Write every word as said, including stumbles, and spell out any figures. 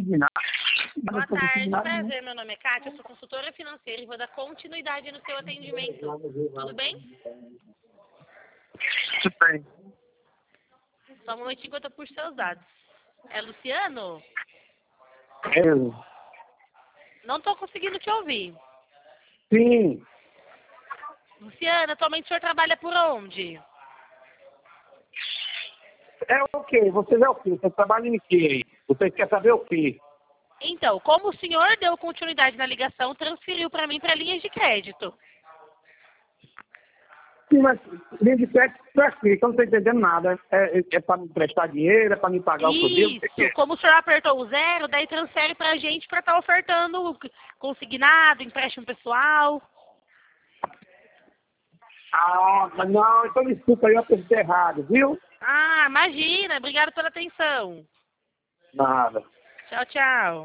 consignado. Boa tarde, prazer. Meu nome é Kátia, eu sou consultora financeira e vou dar continuidade no seu atendimento. Tudo bem? Tudo bem. Só um momentinho que eu tô por seus dados. É Luciano? Eu. Não tô conseguindo te ouvir. Sim. Luciano, atualmente o senhor trabalha por onde? É o quê? Você é o quê? Você trabalha em quê aí? Você quer saber o quê? Então, como o senhor deu continuidade na ligação, transferiu para mim para linhas de crédito. Sim, mas linha de crédito pra quê? Eu não estou entendendo nada. É, é, é para me prestar dinheiro? É para me pagar o que eu devo? O que que Isso, é? como o senhor apertou o zero, daí transfere para a gente para estar ofertando consignado, empréstimo pessoal. Ah, mas não, então desculpa aí, eu apertei errado, viu? Ah, imagina, obrigado pela atenção. Nada. Tchau, tchau.